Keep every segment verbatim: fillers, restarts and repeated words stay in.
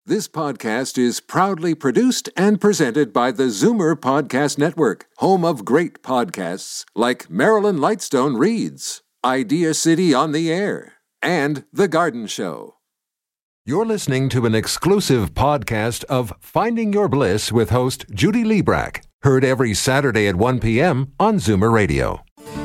This podcast is proudly produced and presented by the Zoomer Podcast Network, home of great podcasts like Marilyn Lightstone Reads, Idea City on the Air, and The Garden Show. You're listening to an exclusive podcast of Finding Your Bliss with host Judy Liebrack, heard every Saturday at one p.m. on Zoomer Radio.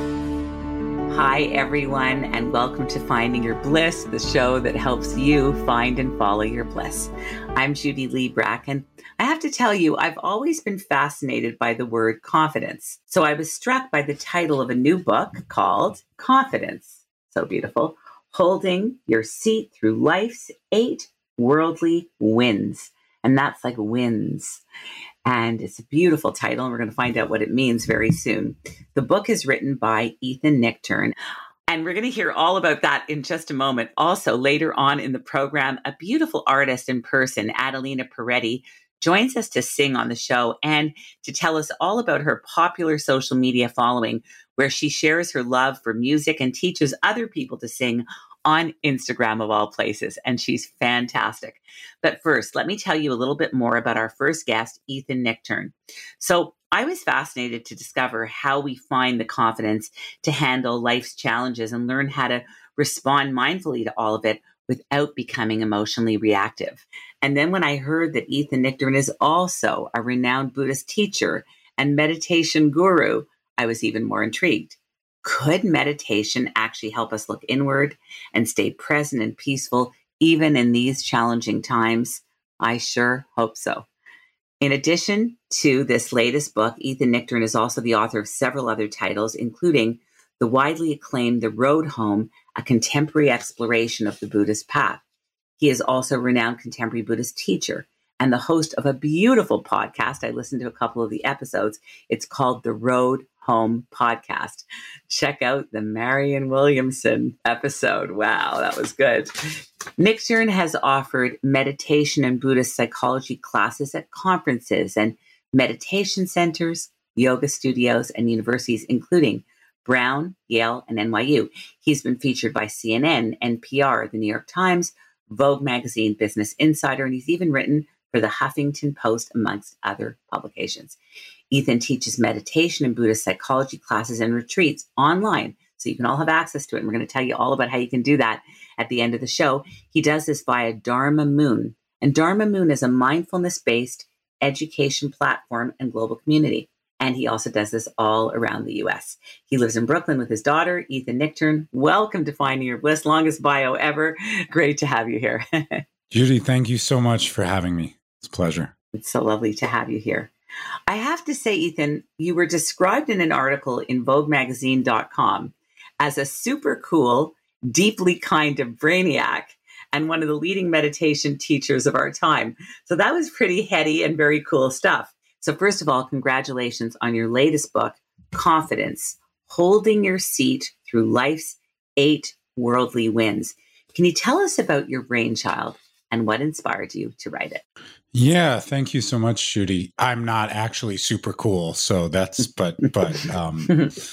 Hi, everyone, and welcome to Finding Your Bliss, the show that helps you find and follow your bliss. I'm Judy Liebrack, and I have to tell you, I've always been fascinated by the word confidence. So I was struck by the title of a new book called Confidence. So beautiful. Holding Your Seat Through Life's Eight Worldly Wins. And that's like wins. And it's a beautiful title, and we're going to find out what it means very soon. The book is written by Ethan Nichtern, and we're going to hear all about that in just a moment. Also, later on in the program, a beautiful artist in person, Adelina Peretti, joins us to sing on the show and to tell us all about her popular social media following, where she shares her love for music and teaches other people to sing on Instagram of all places, and she's fantastic. But first, let me tell you a little bit more about our first guest, Ethan Nichtern. So I was fascinated to discover how we find the confidence to handle life's challenges and learn how to respond mindfully to all of it without becoming emotionally reactive. And then when I heard that Ethan Nichtern is also a renowned Buddhist teacher and meditation guru, I was even more intrigued. Could meditation actually help us look inward and stay present and peaceful even in these challenging times? I sure hope so. In addition to this latest book, Ethan Nichtern is also the author of several other titles, including the widely acclaimed The Road Home, a contemporary exploration of the Buddhist path. He is also a renowned contemporary Buddhist teacher and the host of a beautiful podcast. I listened to a couple of the episodes. It's called The Road Home Podcast. Check out the Marianne Williamson episode. Wow, that was good. Nichtern has offered meditation and Buddhist psychology classes at conferences and meditation centers, yoga studios, and universities, including Brown, Yale, and N Y U. He's been featured by C N N, N P R, the New York Times, Vogue Magazine, Business Insider, and he's even written for the Huffington Post, amongst other publications. Ethan teaches meditation and Buddhist psychology classes and retreats online, so you can all have access to it. And we're going to tell you all about how you can do that at the end of the show. He does this via Dharma Moon. And Dharma Moon is a mindfulness-based education platform and global community. And he also does this all around the U S. He lives in Brooklyn with his daughter, Ethan Nichtern. Welcome to Finding Your Bliss. Longest bio ever. Great to have you here. Judy, thank you so much for having me. It's a pleasure. It's so lovely to have you here. I have to say, Ethan, you were described in an article in Vogue Magazine dot com as a super cool, deeply kind of brainiac and one of the leading meditation teachers of our time. So that was pretty heady and very cool stuff. So first of all, congratulations on your latest book, Confidence, Holding Your Seat Through Life's Eight Worldly Wins. Can you tell us about your brainchild and what inspired you to write it? Yeah, thank you so much, Judy. I'm not actually super cool, so that's but but um,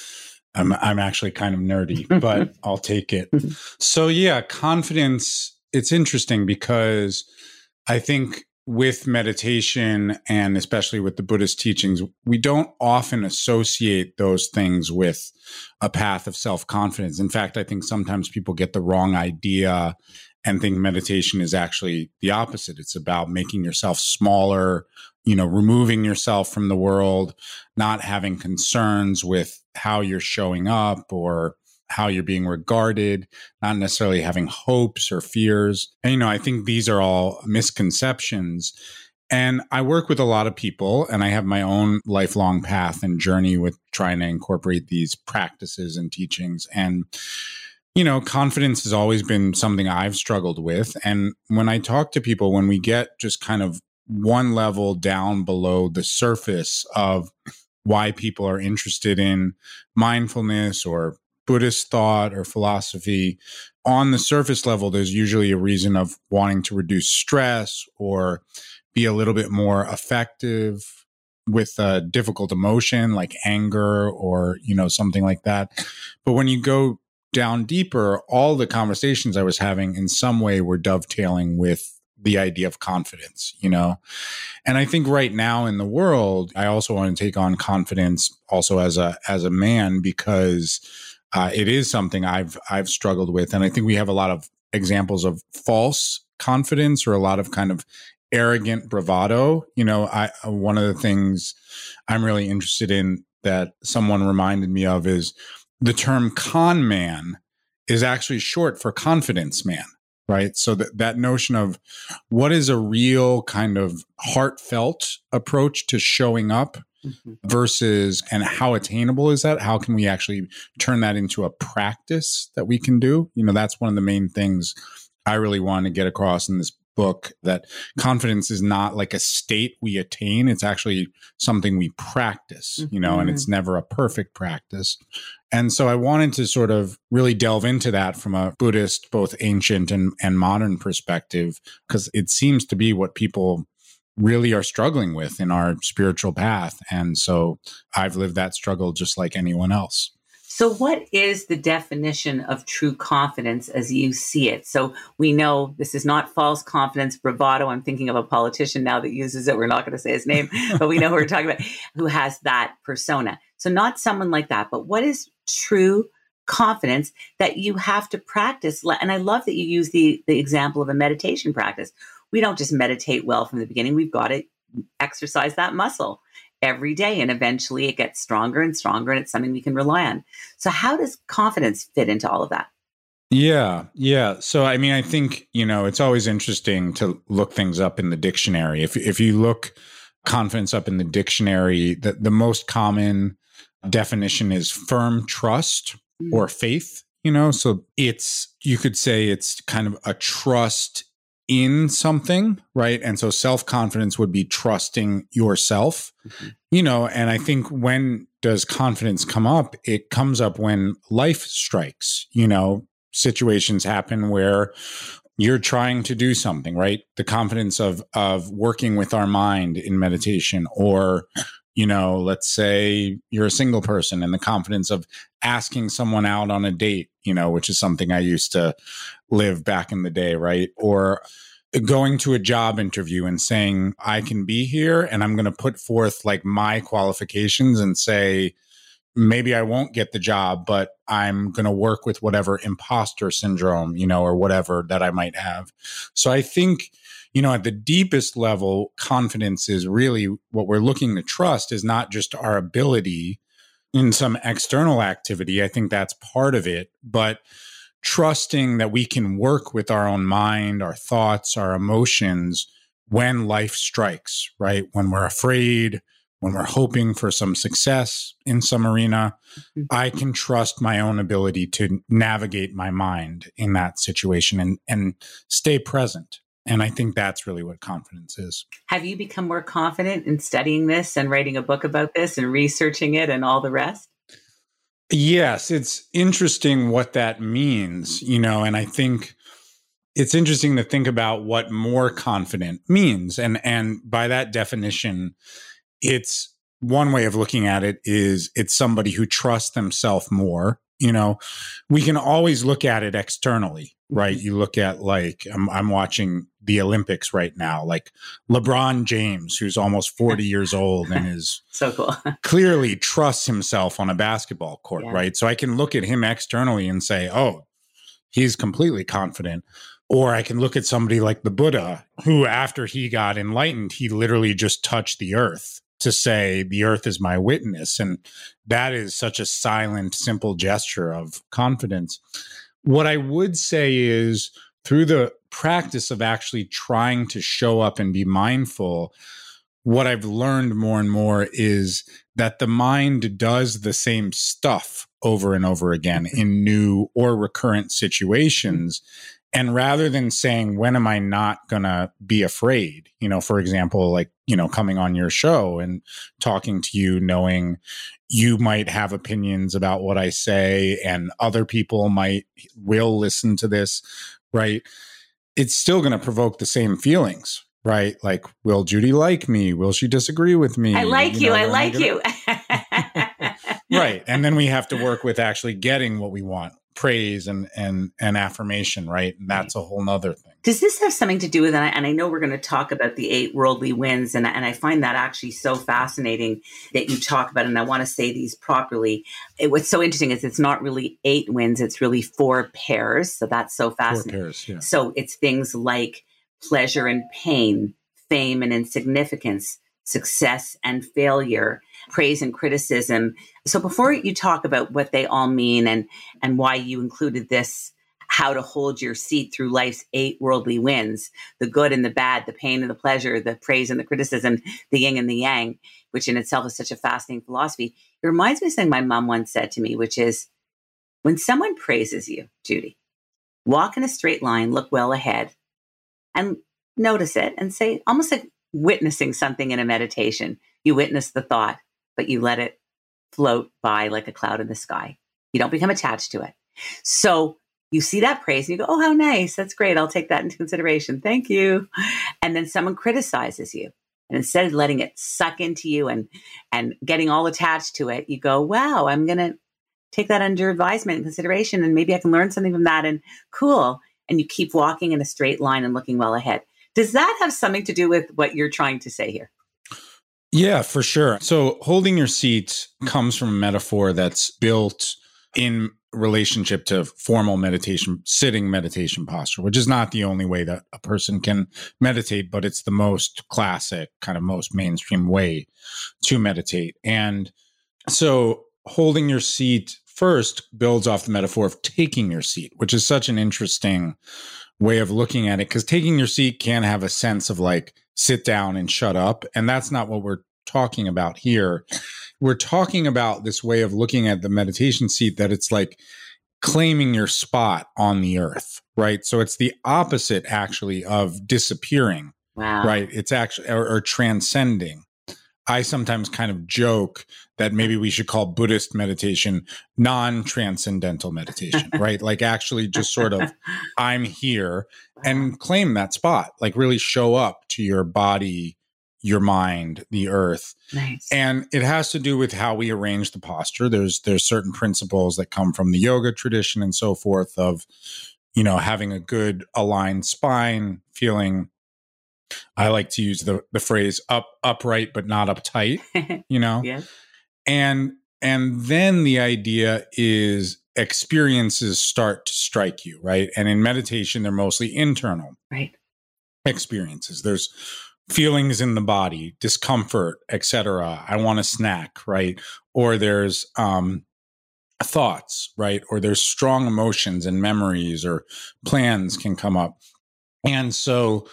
I'm I'm actually kind of nerdy, but I'll take it. So yeah, confidence. It's interesting because I think with meditation and especially with the Buddhist teachings, we don't often associate those things with a path of self-confidence. In fact, I think sometimes people get the wrong idea and think meditation is actually the opposite. It's about making yourself smaller, you know, removing yourself from the world, not having concerns with how you're showing up or how you're being regarded, not necessarily having hopes or fears. And, you know, I think these are all misconceptions. And I work with a lot of people, and I have my own lifelong path and journey with trying to incorporate these practices and teachings. And you know, confidence has always been something I've struggled with. And when I talk to people, when we get just kind of one level down below the surface of why people are interested in mindfulness or Buddhist thought or philosophy, on the surface level, there's usually a reason of wanting to reduce stress or be a little bit more effective with a difficult emotion like anger or, you know, something like that. But when you go down deeper, all the conversations I was having in some way were dovetailing with the idea of confidence, you know? And I think right now in the world, I also want to take on confidence also as a, as a man, because uh, it is something I've, I've struggled with. And I think we have a lot of examples of false confidence or a lot of kind of arrogant bravado. You know, I, one of the things I'm really interested in that someone reminded me of is the term con man is actually short for confidence man. Right. So that, that notion of what is a real kind of heartfelt approach to showing up mm-hmm. versus, and how attainable is that? How can we actually turn that into a practice that we can do? You know, that's one of the main things I really want to get across in this book, that confidence is not like a state we attain. It's actually something we practice, you know, mm-hmm. and it's never a perfect practice. And so I wanted to sort of really delve into that from a Buddhist, both ancient and, and modern perspective, because it seems to be what people really are struggling with in our spiritual path. And so I've lived that struggle just like anyone else. So what is the definition of true confidence as you see it? So we know this is not false confidence, bravado. I'm thinking of a politician now that uses it. We're not going to say his name, but we know who we're talking about, who has that persona. So not someone like that, but what is true confidence that you have to practice? And I love that you use the, the example of a meditation practice. We don't just meditate well from the beginning. We've got to exercise that muscle every day. And eventually it gets stronger and stronger, and it's something we can rely on. So how does confidence fit into all of that? Yeah. Yeah. So, I mean, I think, you know, it's always interesting to look things up in the dictionary. If if you look confidence up in the dictionary, the, the most common definition is firm trust mm. or faith, you know, so it's, you could say it's kind of a trust in something, right? And so self-confidence would be trusting yourself, mm-hmm. you know, and I think when does confidence come up? It comes up when life strikes, you know, situations happen where you're trying to do something, right? The confidence of, of working with our mind in meditation, or, you know, let's say you're a single person and the confidence of asking someone out on a date, you know, which is something I used to live back in the day, right? Or going to a job interview and saying, I can be here and I'm going to put forth like my qualifications and say, maybe I won't get the job, but I'm going to work with whatever imposter syndrome, you know, or whatever that I might have. So I think, you know, at the deepest level, confidence is really what we're looking to trust is not just our ability in some external activity. I think that's part of it, but trusting that we can work with our own mind, our thoughts, our emotions when life strikes, right? When we're afraid, when we're hoping for some success in some arena, mm-hmm. I can trust my own ability to navigate my mind in that situation and, and stay present. And I think that's really what confidence is. Have you become more confident in studying this and writing a book about this and researching it and all the rest? Yes, it's interesting what that means, you know, and I think it's interesting to think about what more confident means. And, and by that definition, it's one way of looking at it is it's somebody who trusts themselves more. You know, we can always look at it externally, right? You look at like, I'm, I'm watching the Olympics right now, like LeBron James, who's almost forty years old and is so cool. clearly trusts himself on a basketball court, yeah. right? So I can look at him externally and say, oh, he's completely confident. Or I can look at somebody like the Buddha, who after he got enlightened, he literally just touched the earth to say, the earth is my witness. And that is such a silent, simple gesture of confidence. What I would say is through the practice of actually trying to show up and be mindful, what I've learned more and more is that the mind does the same stuff over and over again in new or recurrent situations. And rather than saying, when am I not going to be afraid? You know, for example, like, you know, coming on your show and talking to you, knowing you might have opinions about what I say and other people might will listen to this, right? It's still going to provoke the same feelings, right? Like, will Judy like me? Will she disagree with me? I like you. you know, I like you. Right. And then we have to work with actually getting what we want. Praise and and and affirmation, right? And that's a whole nother thing. Does this have something to do with, and I, and I know we're going to talk about the eight worldly winds, and, and I find that actually so fascinating that you talk about it, and I want to say these properly. It, what's so interesting is it's not really eight winds, it's really four pairs. So that's so fascinating. Four pairs, yeah. So it's things like pleasure and pain, fame and insignificance, success and failure, praise and criticism. So before you talk about what they all mean and, and why you included this, how to hold your seat through life's eight worldly winds, the good and the bad, the pain and the pleasure, the praise and the criticism, the yin and the yang, which in itself is such a fascinating philosophy. It reminds me of something my mom once said to me, which is, when someone praises you, Judy, walk in a straight line, look well ahead, and notice it and say, almost like witnessing something in a meditation. You witness the thought, but you let it float by like a cloud in the sky. You don't become attached to it. So you see that praise and you go, oh, how nice. That's great. I'll take that into consideration. Thank you. And then someone criticizes you. And instead of letting it suck into you and, and getting all attached to it, you go, wow, I'm going to take that under advisement and consideration. And maybe I can learn something from that. And cool. And you keep walking in a straight line and looking well ahead. Does that have something to do with what you're trying to say here? Yeah, for sure. So holding your seat comes from a metaphor that's built in relationship to formal meditation, sitting meditation posture, which is not the only way that a person can meditate, but it's the most classic, kind of most mainstream way to meditate. And so holding your seat first builds off the metaphor of taking your seat, which is such an interesting way of looking at it, because taking your seat can have a sense of like, sit down and shut up. And that's not what we're talking about here. We're talking about this way of looking at the meditation seat, that it's like claiming your spot on the earth, right? So it's the opposite actually of disappearing, wow. right? It's actually, or, or transcending. I sometimes kind of joke that maybe we should call Buddhist meditation non-transcendental meditation, right? Like actually just sort of, I'm here, wow. and claim that spot, like really show up to your body, your mind, the earth. Nice. And it has to do with how we arrange the posture. There's there's certain principles that come from the yoga tradition and so forth of, you know, having a good aligned spine, feeling, I like to use the the phrase up upright but not uptight, you know? Yeah. And and then the idea is experiences start to strike you, right? And in meditation, they're mostly internal right. experiences. There's feelings in the body, discomfort, et cetera. I want a snack, right? Or there's um, thoughts, right? Or there's strong emotions and memories or plans can come up. And so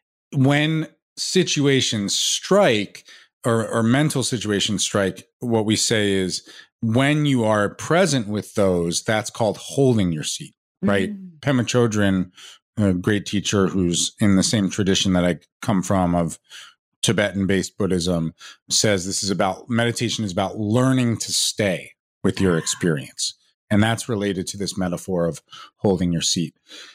when situations strike or, or mental situations strike, what we say is when you are present with those, that's called holding your seat, right? Mm. Pema Chodron, a great teacher who's in the same tradition that I come from of Tibetan-based Buddhism, says this is about, meditation is about learning to stay with your experience. And that's related to this metaphor of holding your seat.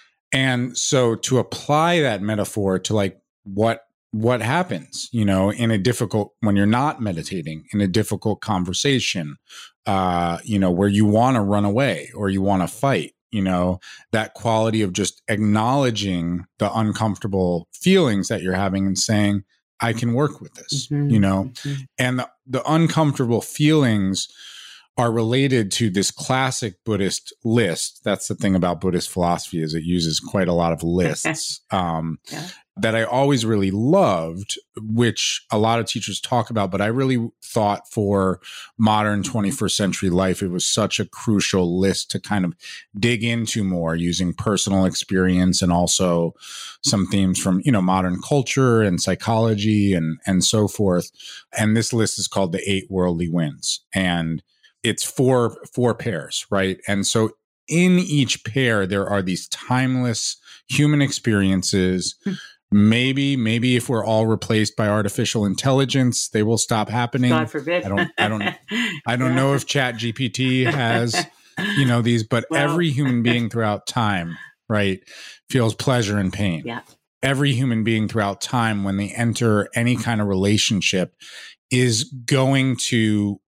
And so to apply that metaphor to like what what happens, you know, in a difficult, when you're not meditating, in a difficult conversation, uh, you know, where you want to run away or you want to fight, you know, that quality of just acknowledging the uncomfortable feelings that you're having and saying, I can work with this, mm-hmm. you know, mm-hmm. and the, the uncomfortable feelings are related to this classic Buddhist list. That's the thing about Buddhist philosophy, is it uses quite a lot of lists um, yeah. that I always really loved, which a lot of teachers talk about, but I really thought for modern twenty-first century life, it was such a crucial list to kind of dig into more using personal experience and also some themes from, you know, modern culture and psychology and, and so forth. And this list is called the Eight Worldly Winds. And it's four, four pairs, right? And so in each pair, there are these timeless human experiences. Maybe, maybe if we're all replaced by artificial intelligence, they will stop happening. God forbid. I don't, I don't, I don't yeah. know if Chat G P T has, you know, these, but well. every human being throughout time, right, feels pleasure and pain. Yeah. Every human being throughout time, when they enter any kind of relationship, is going to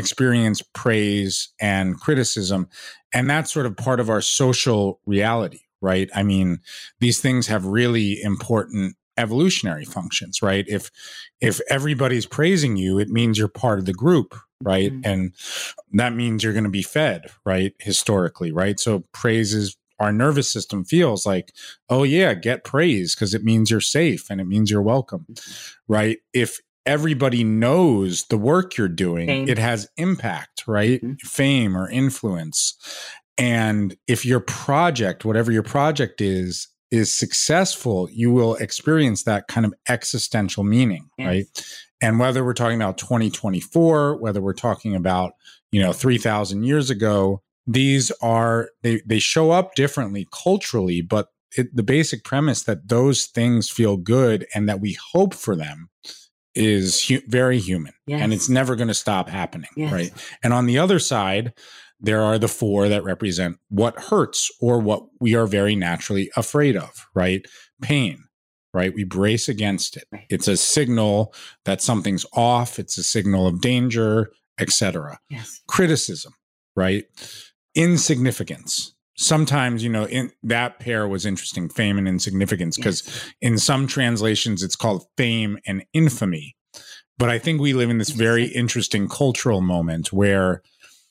experience praise and criticism. And that's sort of part of our social reality, right? I mean, these things have really important evolutionary functions, right? If if everybody's praising you, it means you're part of the group, right? Mm-hmm. And that means you're going to be fed, right? Historically, right? So praise is, our nervous system feels like, oh yeah, get praise because it means you're safe and it means you're welcome, mm-hmm. right? If everybody knows the work you're doing, Fame. It has impact, right? Mm-hmm. Fame or influence. And if your project, whatever your project is, is successful, you will experience that kind of existential meaning, yes. right? And whether we're talking about twenty twenty-four, whether we're talking about, you know, three thousand years ago, these are, they, they show up differently culturally, but it, the basic premise that those things feel good and that we hope for them is hu- very human. Yes. And it's never going to stop happening, yes. right? And on the other side, there are the four that represent what hurts or what we are very naturally afraid of, right? Pain, right? We brace against it. Right. It's a signal that something's off. It's a signal of danger, et cetera. Yes. Criticism, right? Insignificance. Sometimes, you know, in that pair was interesting, fame and insignificance, because yes. in some translations, it's called fame and infamy. But I think we live in this very interesting cultural moment where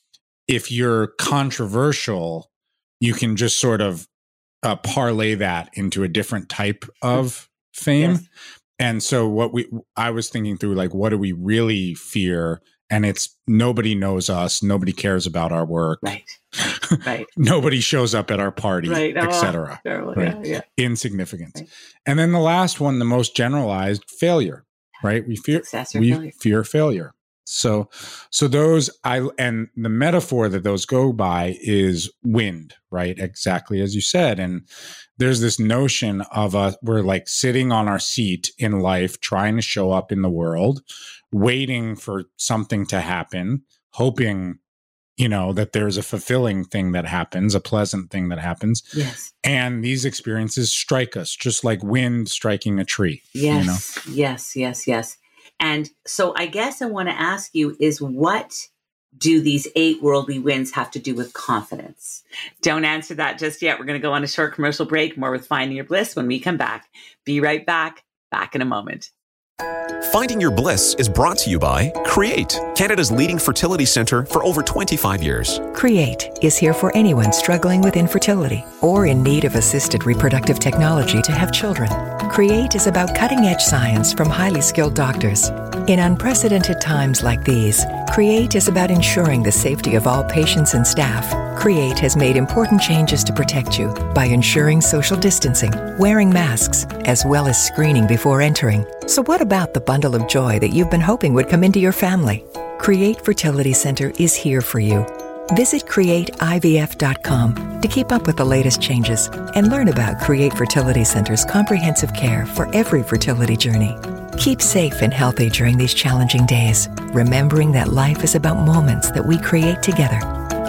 if you're controversial, you can just sort of uh, parlay that into a different type of fame. Yes. And so what we, I was thinking through, like, what do we really fear? And it's nobody knows us. Nobody cares about our work. Right. Right. Nobody shows up at our party, right. et cetera. Oh, right? yeah, yeah. Insignificance. Right. And then the last one, the most generalized, failure, right? We fear, we failure. fear failure. So, so those, I, and the metaphor that those go by is wind, right? Exactly as you said. And there's this notion of a, we're like sitting on our seat in life, trying to show up in the world, waiting for something to happen, hoping, you know, that there's a fulfilling thing that happens, a pleasant thing that happens. Yes. And these experiences strike us just like wind striking a tree. Yes, you know? yes, yes, yes. And so I guess I want to ask you is what do these eight worldly winds have to do with confidence? Don't answer that just yet. We're going to go on a short commercial break, more with Finding Your Bliss when we come back. Be right back, back in a moment. Finding Your Bliss is brought to you by Create, Canada's leading fertility centre for over twenty-five years. Create is here for anyone struggling with infertility or in need of assisted reproductive technology to have children. Create is about cutting-edge science from highly skilled doctors. In unprecedented times like these, Create is about ensuring the safety of all patients and staff. Create has made important changes to protect you by ensuring social distancing, wearing masks, as well as screening before entering. So what about the bundle of joy that you've been hoping would come into your family? Create Fertility Center is here for you. Visit create I V F dot com to keep up with the latest changes and learn about Create Fertility Center's comprehensive care for every fertility journey. Keep safe and healthy during these challenging days, remembering that life is about moments that we create together.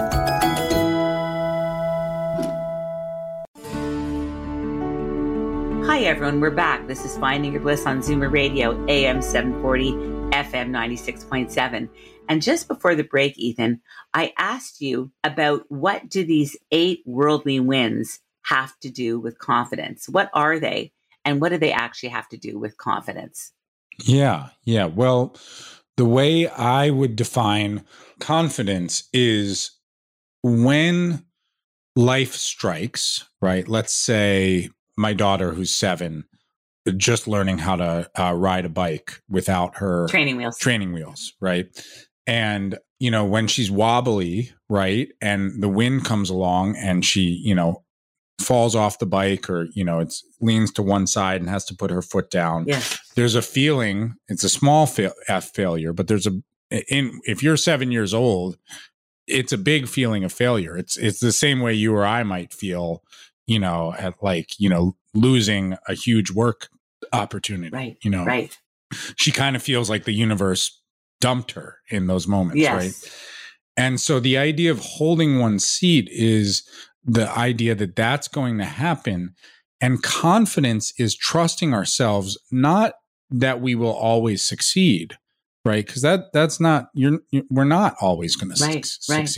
Hi, everyone. We're back. This is Finding Your Bliss on Zoomer Radio, A M seven forty, F M ninety-six point seven. And just before the break, Ethan, I asked you about what do these eight worldly winds have to do with confidence? What are they? And what do they actually have to do with confidence? Yeah, yeah. Well, the way I would define confidence is when life strikes, right? Let's say my daughter, who's seven, just learning how to uh, ride a bike without her training wheels, training wheels, right? And, you know, when she's wobbly, right, and the wind comes along and she, you know, falls off the bike or, you know, it's leans to one side and has to put her foot down. Yes. There's a feeling, it's a small fa- F failure, but there's a, in, if you're seven years old, it's a big feeling of failure. It's, it's the same way you or I might feel, you know, at like, you know, losing a huge work opportunity, right? You know, right. She kind of feels like the universe dumped her in those moments, yes. right? And so the idea of holding one's seat is the idea that that's going to happen. And confidence is trusting ourselves, not that we will always succeed, right? Because that that's not, you're, you're we're not always going right, to su- right. succeed,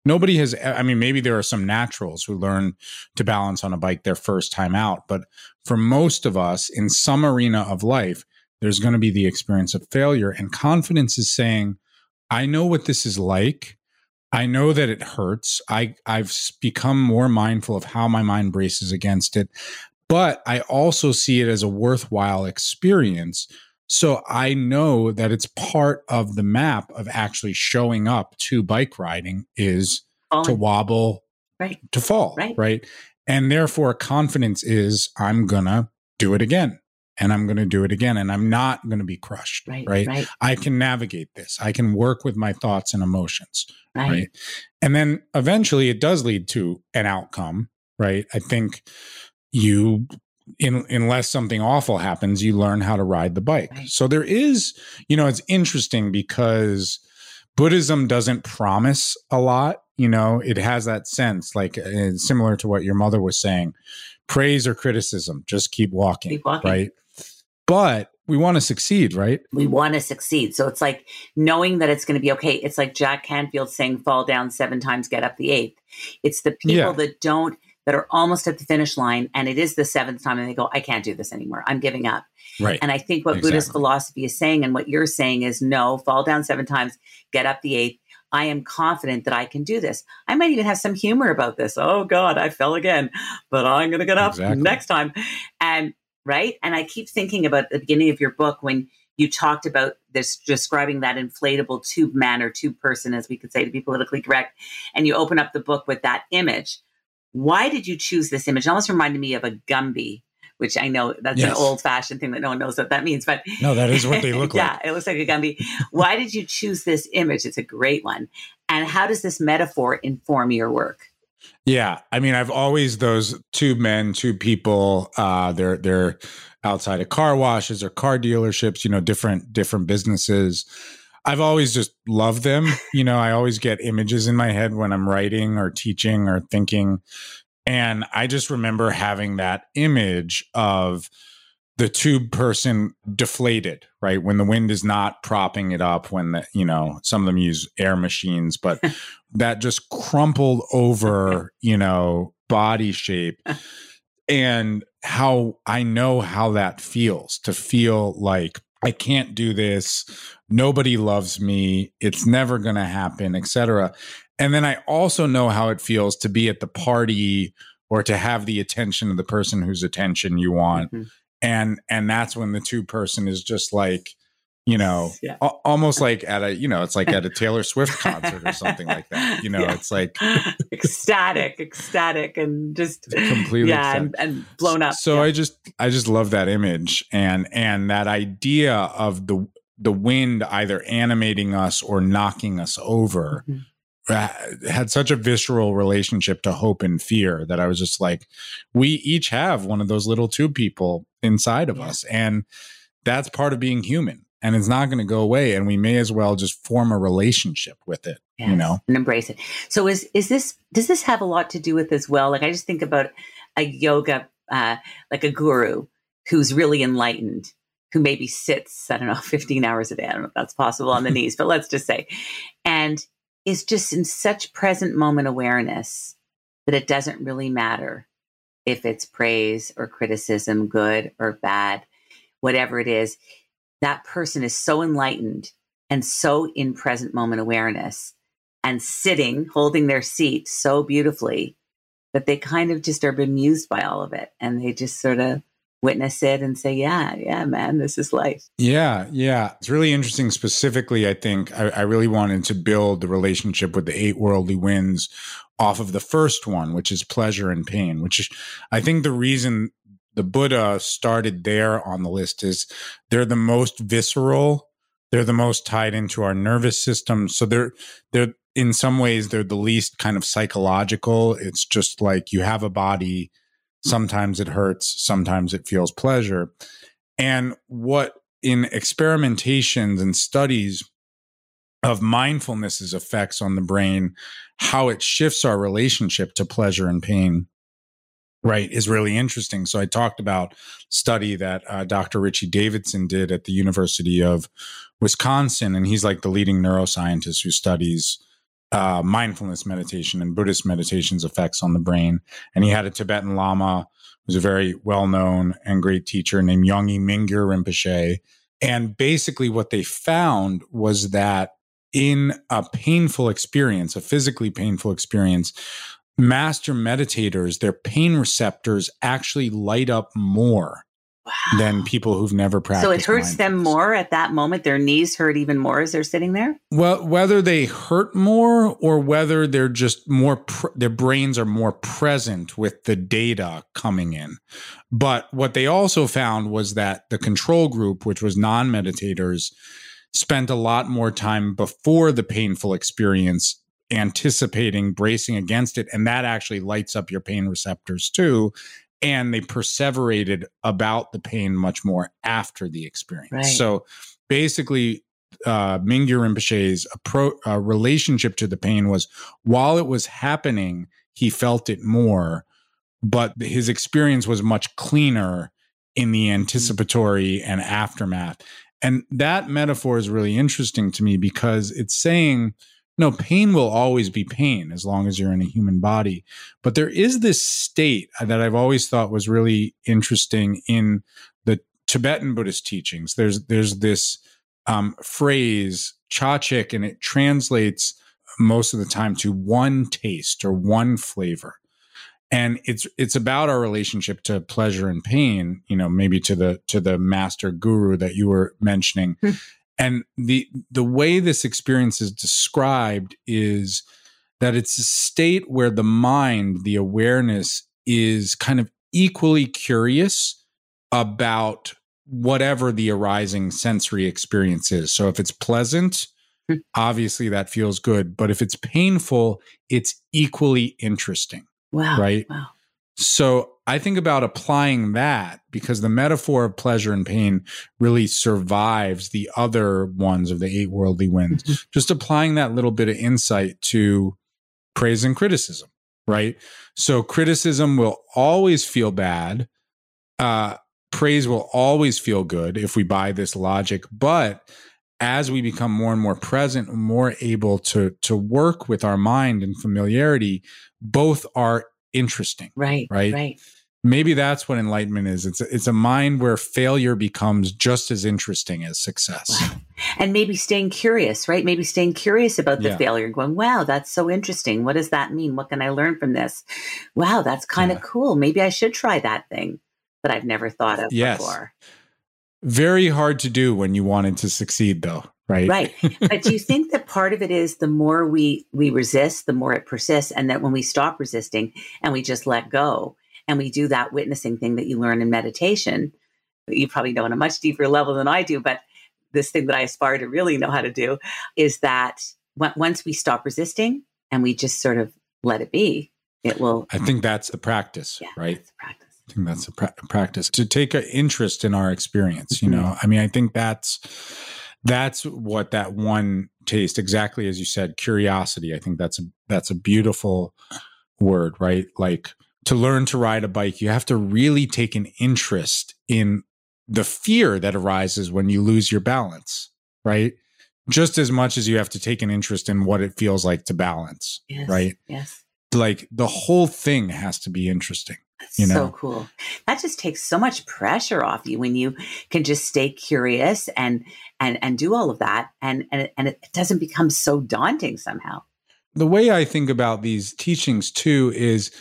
Nobody has, I mean, maybe there are some naturals who learn to balance on a bike their first time out, but for most of us in some arena of life, there's going to be the experience of failure. And confidence is saying, I know what this is like. I know that it hurts. I, I've become more mindful of how my mind braces against it, but I also see it as a worthwhile experience. So I know that it's part of the map of actually showing up to bike riding is Falling. to wobble, right. to fall, right. right? And therefore confidence is I'm going to do it again and I'm going to do it again and I'm not going to be crushed, right, right? right? I can navigate this. I can work with my thoughts and emotions, right. right? And then eventually it does lead to an outcome, right? I think you... In, unless something awful happens, you learn how to ride the bike. Right. So there is, you know, it's interesting because Buddhism doesn't promise a lot. You know, it has that sense, like uh, similar to what your mother was saying, praise or criticism, just keep walking, keep walking. right? But we want to succeed, right? We want to succeed. So it's like knowing that it's going to be okay. It's like Jack Canfield saying, fall down seven times, get up the eighth. It's the people Yeah. that don't, that are almost at the finish line and it is the seventh time and they go, I can't do this anymore. I'm giving up. Right. And I think what Exactly. Buddhist philosophy is saying and what you're saying is no, fall down seven times, get up the eighth. I am confident that I can do this. I might even have some humor about this. Oh God, I fell again, but I'm going to get up Exactly. next time. And right. And I keep thinking about the beginning of your book when you talked about this, describing that inflatable tube man or tube person, as we could say to be politically correct. And you open up the book with that image. Why did you choose this image? It almost reminded me of a Gumby, which I know that's Yes. an old fashioned thing that no one knows what that means, but No, that is what they look yeah, like. it looks like a Gumby. Why did you choose this image? It's a great one. And how does this metaphor inform your work? Yeah. I mean, I've always those two men, two people, uh, they're, they're outside of car washes or car dealerships, you know, different, different businesses. I've always just loved them. You know, I always get images in my head when I'm writing or teaching or thinking. And I just remember having that image of the tube person deflated, right? When the wind is not propping it up, when the, you know, some of them use air machines, but that just crumpled over, you know, body shape. And how I know how that feels to feel like I can't do this. Nobody loves me. It's never going to happen, et cetera. And then I also know how it feels to be at the party or to have the attention of the person whose attention you want. Mm-hmm. And, and that's when the two person is just like, you know, yeah. a- almost like at a, you know, it's like at a Taylor Swift concert or something like that. You know, yeah. it's like ecstatic, ecstatic and just completely yeah, and, and blown up. So yeah. I just, I just love that image and, and that idea of the, the wind either animating us or knocking us over. Mm-hmm. Had such a visceral relationship to hope and fear that I was just like, we each have one of those little tube people inside of yeah. us. And that's part of being human and it's not going to go away. And we may as well just form a relationship with it, yes. you know, and embrace it. So is, is this, does this have a lot to do with as well? Like I just think about a yoga, uh, like a guru who's really enlightened, who maybe sits, I don't know, fifteen hours a day. I don't know if that's possible on the knees, but let's just say, and is just in such present moment awareness that it doesn't really matter if it's praise or criticism, good or bad, whatever it is. That person is so enlightened and so in present moment awareness and sitting, holding their seat so beautifully that they kind of just are bemused by all of it. And they just sort of witness it and say, yeah, yeah, man, this is life. Yeah, yeah. It's really interesting. Specifically, I think I, I really wanted to build the relationship with the eight worldly winds off of the first one, which is pleasure and pain, which is, I think the reason the Buddha started there on the list is they're the most visceral. They're the most tied into our nervous system. So they're, they're in some ways, they're the least kind of psychological. It's just like you have a body. Sometimes it hurts, sometimes it feels pleasure. And what in experimentations and studies of mindfulness's effects on the brain, how it shifts our relationship to pleasure and pain, right, is really interesting. So I talked about study that uh, Doctor Richie Davidson did at the University of Wisconsin, and he's like the leading neuroscientist who studies uh, mindfulness meditation and Buddhist meditation's effects on the brain. And he had a Tibetan Lama, who was a very well-known and great teacher named Yongey Mingyur Rinpoche. And basically what they found was that in a painful experience, a physically painful experience, master meditators, their pain receptors actually light up more wow. than people who've never practiced. So it hurts them more at that moment. Their knees hurt even more as they're sitting there? Well, whether they hurt more or whether they're just more, pr- their brains are more present with the data coming in. But what they also found was that the control group, which was non-meditators, spent a lot more time before the painful experience anticipating, bracing against it. And that actually lights up your pain receptors too. And they perseverated about the pain much more after the experience. Right. So basically, uh, Mingyur Rinpoche's appro- uh, relationship to the pain was while it was happening, he felt it more, but his experience was much cleaner in the anticipatory and aftermath. And that metaphor is really interesting to me because it's saying, no, pain will always be pain as long as you're in a human body. But there is this state that I've always thought was really interesting in the Tibetan Buddhist teachings. There's there's this um, phrase, chachik, and it translates most of the time to one taste or one flavor. And it's it's about our relationship to pleasure and pain, you know, maybe to the to the master guru that you were mentioning. Hmm. And the the way this experience is described is that it's a state where the mind, the awareness, is kind of equally curious about whatever the arising sensory experience is. So if it's pleasant, hmm. obviously that feels good. But if it's painful, it's equally interesting. Wow. Right? Wow. So I think about applying that because the metaphor of pleasure and pain really survives the other ones of the eight worldly winds. Mm-hmm. Just applying that little bit of insight to praise and criticism, right? So criticism will always feel bad. Uh, praise will always feel good if we buy this logic. But as we become more and more present, more able to, to work with our mind and familiarity, both are interesting. Right. Right. Right. Maybe that's what enlightenment is. It's a, it's a mind where failure becomes just as interesting as success. Wow. And maybe staying curious, right? Maybe staying curious about the yeah. failure and going, wow, that's so interesting. What does that mean? What can I learn from this? Wow, that's kind of yeah. cool. Maybe I should try that thing that I've never thought of yes. before. Very hard to do when you wanted to succeed, though, right? Right. But do you think that part of it is the more we we resist, the more it persists, and that when we stop resisting and we just let go and we do that witnessing thing that you learn in meditation, that you probably know on a much deeper level than I do, but this thing that I aspire to really know how to do is that w- once we stop resisting and we just sort of let it be, it will. I think that's the practice, yeah, right? That's the practice. I think that's a pra- practice to take an interest in our experience. You know, mm-hmm. I mean, I think that's that's what that one taste, exactly as you said, curiosity. I think that's a that's a beautiful word, right? Like to learn to ride a bike, you have to really take an interest in the fear that arises when you lose your balance, right? Just as much as you have to take an interest in what it feels like to balance, yes, right? Yes. Like the whole thing has to be interesting. That's you know? So cool. That just takes so much pressure off you when you can just stay curious and and and do all of that, and and and it doesn't become so daunting somehow. The way I think about these teachings too is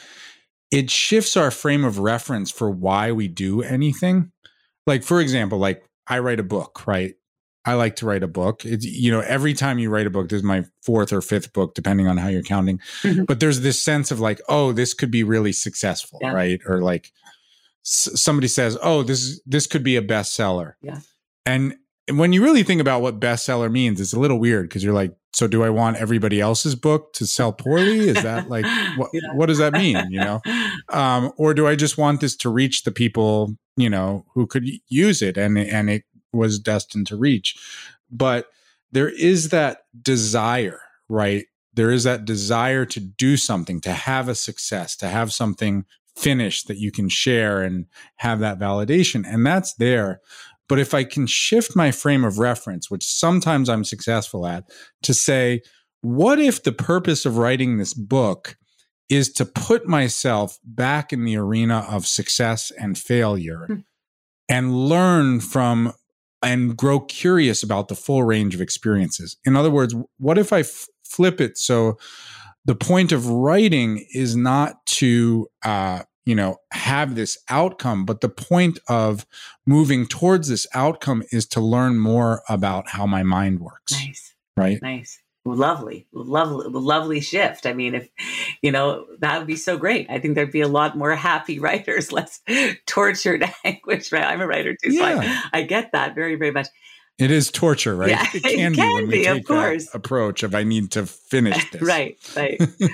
it shifts our frame of reference for why we do anything. Like, for example, like I write a book, right? I like to write a book. It's, you know, every time you write a book, this is my fourth or fifth book, depending on how you're counting. Mm-hmm. But there's this sense of like, oh, this could be really successful, yeah. right? Or like s- somebody says, oh, this is, this could be a bestseller. Yeah. And when you really think about what bestseller means, it's a little weird because you're like, so do I want everybody else's book to sell poorly? Is that like, what, yeah. what does that mean? You know, um, or do I just want this to reach the people, you know, who could use it and, and it was destined to reach? But there is that desire, right? There is that desire to do something, to have a success, to have something finished that you can share and have that validation. And that's there. But if I can shift my frame of reference, which sometimes I'm successful at, to say, what if the purpose of writing this book is to put myself back in the arena of success and failure mm. and learn from and grow curious about the full range of experiences? In other words, what if I f- flip it so the point of writing is not to, uh, you know, have this outcome, but the point of moving towards this outcome is to learn more about how my mind works. Nice. Right? Nice. Lovely, lovely, lovely shift. I mean, if, you know, that would be so great. I think there'd be a lot more happy writers, less tortured anguish. Right? I'm a writer too, yeah. so I, I get that very, very much. It is torture, right? Yeah, it can, it can be when we be, take of course. That approach of I need to finish this. Right, right.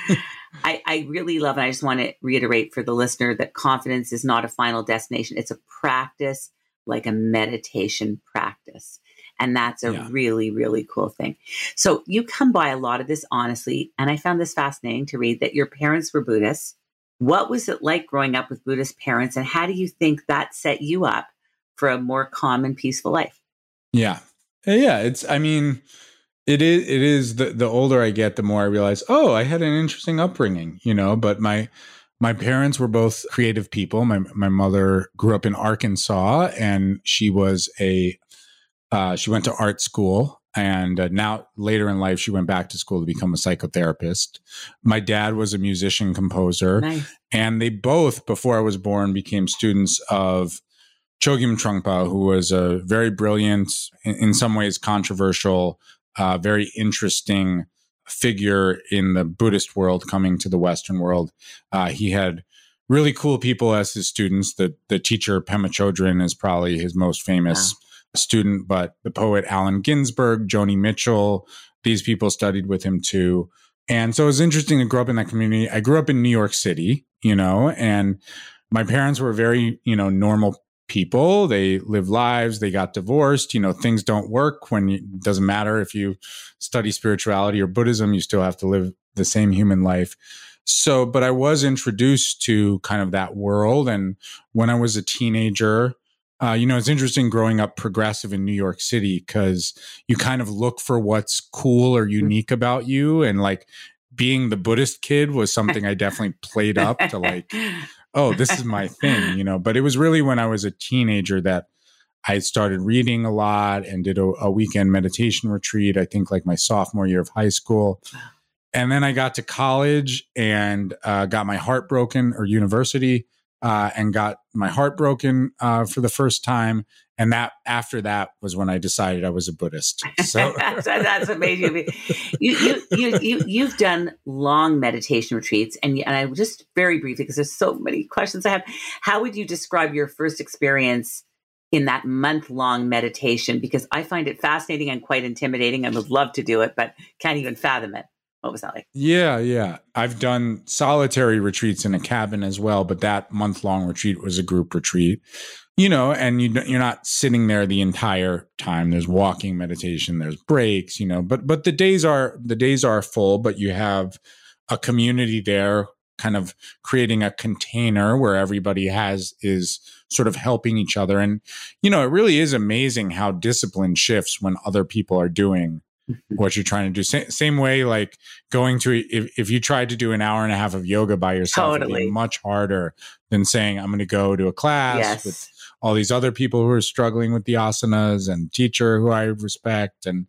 I, I really love, and I just want to reiterate for the listener that confidence is not a final destination. It's a practice, like a meditation practice. And that's a yeah. really, really cool thing. So you come by a lot of this honestly, and I found this fascinating to read that your parents were Buddhists. What was it like growing up with Buddhist parents, and how do you think that set you up for a more calm and peaceful life? Yeah. Yeah. It's, I mean, it is, it is the, the older I get, the more I realize, oh, I had an interesting upbringing, you know, but my, my parents were both creative people. My, my mother grew up in Arkansas, and she was a, uh, she went to art school, and uh, now later in life, she went back to school to become a psychotherapist. My dad was a musician composer, nice. And they both, before I was born, became students of Chogyam Trungpa, who was a very brilliant, in, in some ways controversial, uh, very interesting figure in the Buddhist world coming to the Western world. Uh, he had really cool people as his students. The, the teacher, Pema Chodron, is probably his most famous wow. student, but the poet Allen Ginsberg, Joni Mitchell, these people studied with him too. And so it was interesting to grow up in that community. I grew up in New York City, you know, and my parents were very, you know, normal people. They lived lives, they got divorced, you know, things don't work when you, it doesn't matter if you study spirituality or Buddhism, you still have to live the same human life. So, but I was introduced to kind of that world. And when I was a teenager, uh, you know, it's interesting growing up progressive in New York City, because you kind of look for what's cool or unique about you. And like being the Buddhist kid was something I definitely played up to like, oh, this is my thing, you know. But it was really when I was a teenager that I started reading a lot and did a, a weekend meditation retreat, I think like my sophomore year of high school. And then I got to college and uh, got my heart broken, or university, uh, and got my heart broken uh, for the first time. And that after that was when I decided I was a Buddhist. So that's, that's what made you, you, you, you, you, you've done long meditation retreats. And, and I just very briefly, because there's so many questions I have, how would you describe your first experience in that month-long meditation? Because I find it fascinating and quite intimidating. I would love to do it, but can't even fathom it. What was that like? Yeah, yeah. I've done solitary retreats in a cabin as well, but that month-long retreat was a group retreat. You know, and you, you're not sitting there the entire time. There's walking meditation, there's breaks, you know, but but the days are the days are full, but you have a community there kind of creating a container where everybody has is sort of helping each other. And, you know, it really is amazing how discipline shifts when other people are doing what you're trying to do. Sa- same way, like going to, if, if you tried to do an hour and a half of yoga by yourself, totally. It'd be much harder than saying, I'm going to go to a class yes. with all these other people who are struggling with the asanas and teacher who I respect. And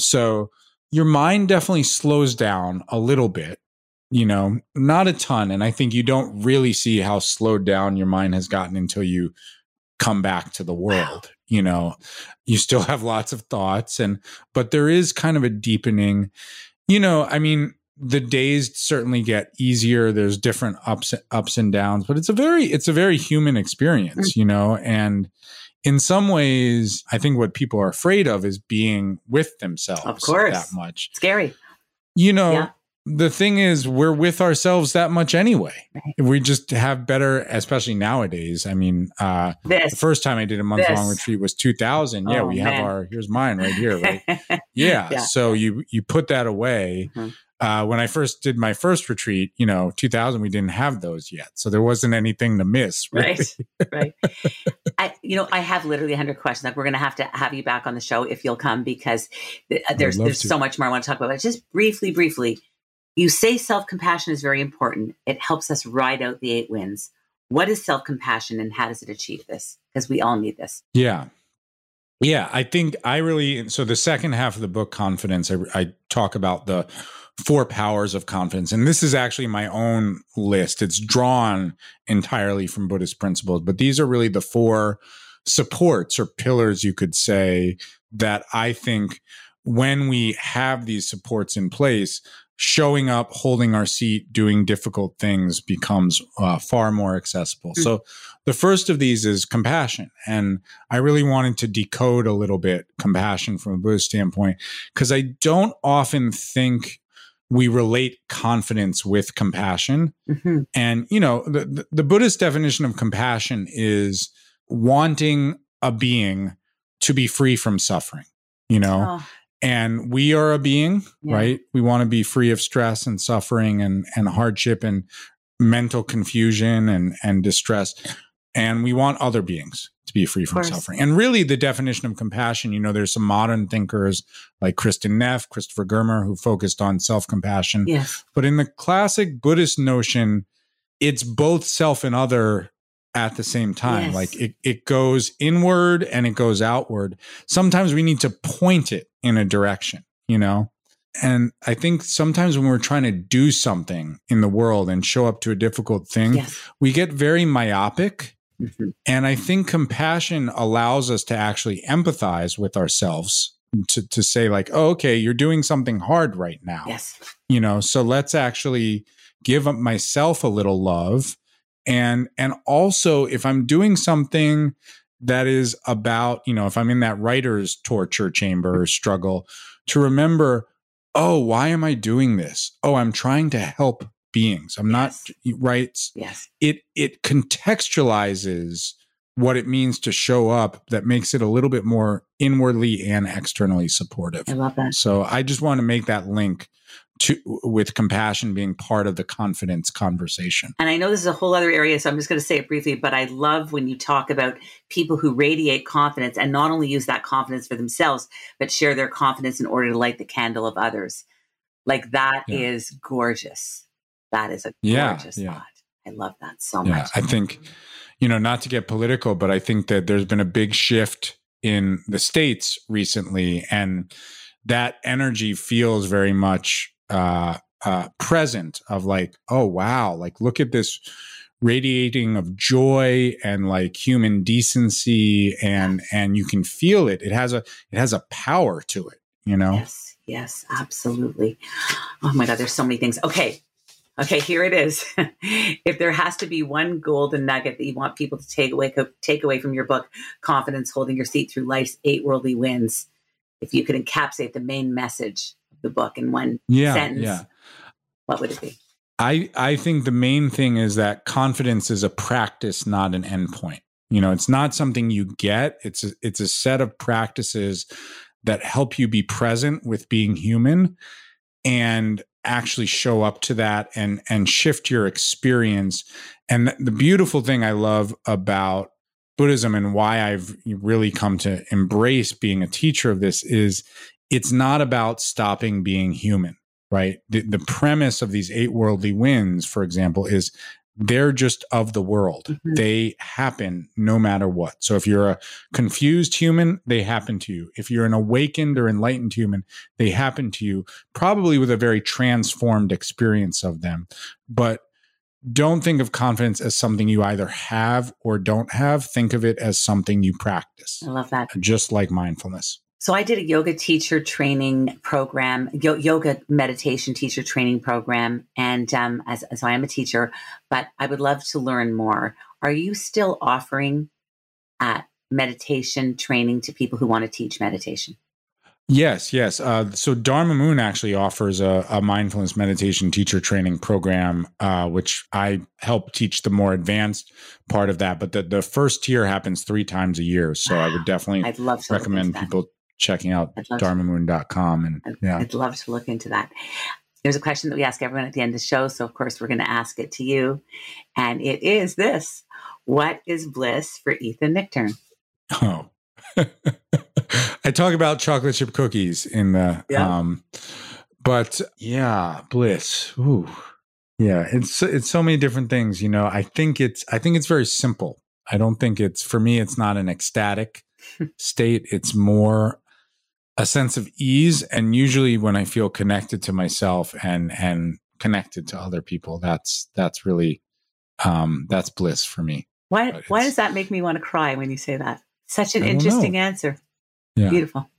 so your mind definitely slows down a little bit, you know, not a ton. And I think you don't really see how slowed down your mind has gotten until you come back to the world. Wow. You know, you still have lots of thoughts, and, but there is kind of a deepening, you know, I mean, the days certainly get easier. There's different ups, ups and downs, but it's a very, it's a very human experience, you know, and in some ways, I think what people are afraid of is being with themselves of course. that much. Scary. You know, yeah. The thing is, we're with ourselves that much anyway. Right. We just have better, especially nowadays. I mean, uh, the first time I did a month-long retreat was two thousand. Yeah, oh, we man. have our, here's mine right here, right? yeah. yeah. So you, you put that away. Mm-hmm. Uh, when I first did my first retreat, you know, two thousand, we didn't have those yet. So there wasn't anything to miss. Really. Right. Right. I, you know, I have literally a hundred questions. Like we're going to have to have you back on the show if you'll come, because th- there's, there's so much more I want to talk about. But just briefly, briefly, you say self-compassion is very important. It helps us ride out the eight winds. What is self-compassion and how does it achieve this? Because we all need this. Yeah. Yeah. I think I really, so the second half of the book, Confidence, I, I talk about the four powers of confidence. And this is actually my own list. It's drawn entirely from Buddhist principles, but these are really the four supports or pillars, you could say, that I think when we have these supports in place, showing up, holding our seat, doing difficult things becomes uh, far more accessible. Mm-hmm. So the first of these is compassion. And I really wanted to decode a little bit compassion from a Buddhist standpoint, because I don't often think we relate confidence with compassion. Mm-hmm. And, you know, the, the, the Buddhist definition of compassion is wanting a being to be free from suffering, you know? Oh. And we are a being, yeah. right? We want to be free of stress and suffering and, and hardship and mental confusion and, and distress. And we want other beings to be free from suffering. And really the definition of compassion, you know, there's some modern thinkers like Kristin Neff, Christopher Germer, who focused on self-compassion. Yes. But in the classic Buddhist notion, it's both self and other at the same time. Yes. Like it, it goes inward and it goes outward. Sometimes we need to point it in a direction, you know? And I think sometimes when we're trying to do something in the world and show up to a difficult thing, yes. we get very myopic. Mm-hmm. And I think compassion allows us to actually empathize with ourselves, to, to say like, oh, okay, you're doing something hard right now. Yes. You know, so let's actually give up myself a little love. And, and also if I'm doing something that is about, you know, if I'm in that writer's torture chamber or struggle, to remember, oh, why am I doing this? Oh, I'm trying to help beings. I'm yes. not right. Yes. It, it contextualizes what it means to show up, that makes it a little bit more inwardly and externally supportive. I love that. So I just want to make that link to with compassion being part of the confidence conversation. And I know this is a whole other area, so I'm just going to say it briefly, but I love when you talk about people who radiate confidence and not only use that confidence for themselves, but share their confidence in order to light the candle of others. Like that yeah. is gorgeous. That is a gorgeous yeah, yeah. thought. I love that so yeah, much. I think, you know, not to get political, but I think that there's been a big shift in the States recently, and that energy feels very much uh, uh, present of like, oh, wow, like, look at this radiating of joy and like human decency, and, and you can feel it. It has a, it has a power to it, you know? Yes, yes, absolutely. Oh my God, there's so many things. Okay. Okay, here it is. If there has to be one golden nugget that you want people to take away, take away from your book, Confidence, Holding Your Seat Through Life's Eight Worldly Winds, if you could encapsulate the main message of the book in one yeah, sentence, yeah. what would it be? I, I think the main thing is that confidence is a practice, not an endpoint. You know, it's not something you get. It's a, it's a set of practices that help you be present with being human and actually show up to that and and shift your experience. And the beautiful thing I love about Buddhism and why I've really come to embrace being a teacher of this is it's not about stopping being human, right? The, the premise of these eight worldly winds, for example, is they're just of the world. Mm-hmm. They happen no matter what. So if you're a confused human, they happen to you. If you're an awakened or enlightened human, they happen to you, probably with a very transformed experience of them. But don't think of confidence as something you either have or don't have. Think of it as something you practice. I love that. Just like mindfulness. So I did a yoga teacher training program, yo- yoga meditation teacher training program. And um, as, as I am a teacher, but I would love to learn more. Are you still offering uh, meditation training to people who want to teach meditation? Yes, yes. Uh, so Dharma Moon actually offers a, a mindfulness meditation teacher training program, uh, which I help teach the more advanced part of that. But the, the first tier happens three times a year. So wow. I would definitely I'd love to recommend people checking out dharma moon dot com. And I'd, yeah, I'd love to look into that. There's a question that we ask everyone at the end of the show. So, of course, we're going to ask it to you. And it is this. What is bliss for Ethan Nichtern? Oh, I talk about chocolate chip cookies in the, yeah. um, but yeah, bliss. Ooh, yeah. It's, it's so many different things, you know, I think it's, I think it's very simple. I don't think it's, for me, it's not an ecstatic state. It's more a sense of ease. And usually when I feel connected to myself and, and connected to other people, that's, that's really, um, that's bliss for me. Why, why does that make me want to cry when you say that? Such an interesting know. answer. Yeah. Beautiful.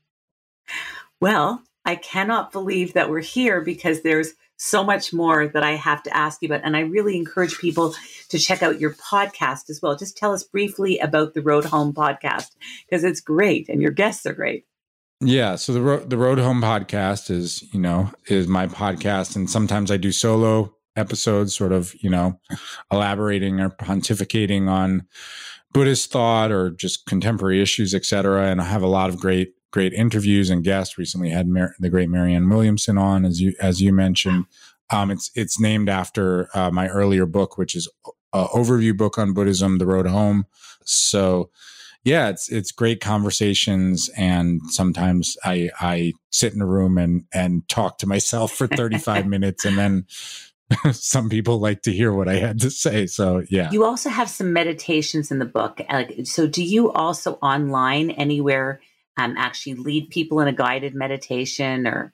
Well, I cannot believe that we're here because there's so much more that I have to ask you about. And I really encourage people to check out your podcast as well. Just tell us briefly about the Road Home podcast because it's great and your guests are great. Yeah. So the Road, the Road Home podcast is, you know, is my podcast. And sometimes I do solo episodes, sort of, you know, elaborating or pontificating on Buddhist thought or just contemporary issues, et cetera. And I have a lot of great, great interviews and guests. Recently had Mar- the great Marianne Williamson on, as you, as you mentioned. Um, it's, it's named after uh, my earlier book, which is an overview book on Buddhism, The Road Home. So yeah, it's, it's great conversations. And sometimes I, I sit in a room and, and talk to myself for thirty-five minutes and then some people like to hear what I had to say. So, yeah. You also have some meditations in the book. So do you also online anywhere um, actually lead people in a guided meditation or?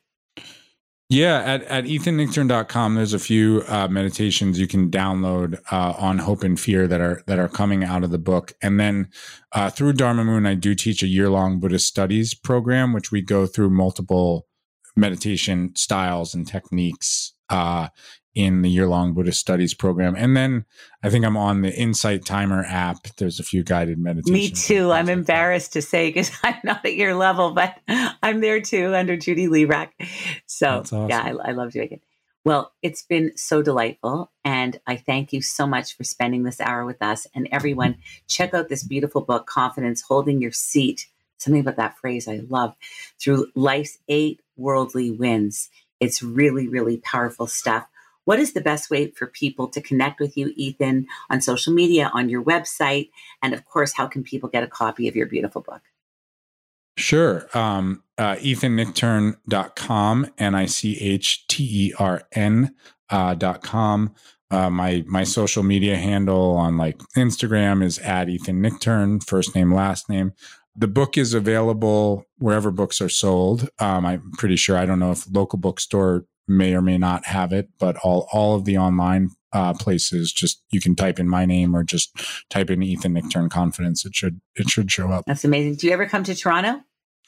Yeah, at, at ethan nichtern dot com, there's a few uh, meditations you can download uh, on hope and fear that are that are coming out of the book. And then uh, through Dharma Moon, I do teach a year-long Buddhist studies program, which we go through multiple meditation styles and techniques uh, in the year-long Buddhist studies program. And then I think I'm on the Insight Timer app. There's a few guided meditations. Me too. I'm embarrassed to say because I'm not at your level, but I'm there too under Judy Liebrack. So awesome. yeah, I, I love doing it. Well, it's been so delightful. And I thank you so much for spending this hour with us. And everyone, check out this beautiful book, Confidence, Holding Your Seat. Something about that phrase I love. Through life's eight worldly winds. It's really, really powerful stuff. What is the best way for people to connect with you, Ethan, on social media, on your website? And of course, how can people get a copy of your beautiful book? Sure. Um, uh, ethan nichtern dot com, N I C H T E R N uh, dot com. Uh, my, my social media handle on like Instagram is at Ethan Nichtern, first name, last name. The book is available wherever books are sold. Um, I'm pretty sure, I don't know if local bookstore may or may not have it, but all, all of the online uh, places, just you can type in my name or just type in Ethan Nichtern Confidence. It should, it should show up. That's amazing. Do you ever come to Toronto?